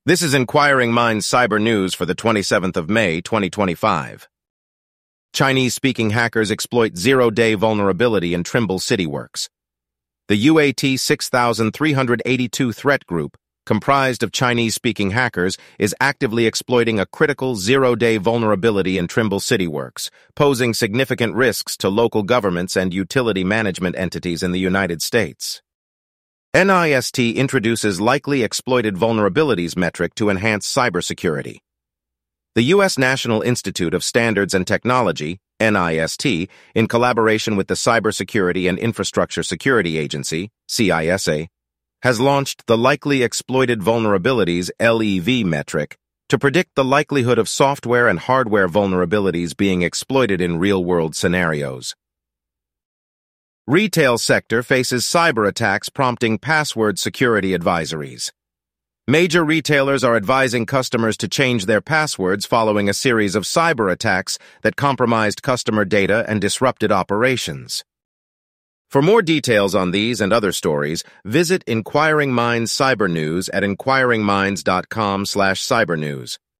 This is Inquiring Minds Cyber News for the 27th of May, 2025. Chinese-speaking hackers exploit zero-day vulnerability in Trimble CityWorks. The UAT 6382 threat group, comprised of Chinese-speaking hackers, is actively exploiting a critical zero-day vulnerability in Trimble CityWorks, posing significant risks to local governments and utility management entities in the United States. NIST introduces likely exploited vulnerabilities metric to enhance cybersecurity. The U.S. National Institute of Standards and Technology, NIST, in collaboration with the Cybersecurity and Infrastructure Security Agency, CISA, has launched the Likely Exploited Vulnerabilities LEV metric to predict the likelihood of software and hardware vulnerabilities being exploited in real-world scenarios. Retail sector faces cyber attacks prompting password security advisories. Major retailers are advising customers to change their passwords following a series of cyber attacks that compromised customer data and disrupted operations. For more details on these and other stories, visit Inquiring Minds Cyber News at inquiringminds.com/cybernews.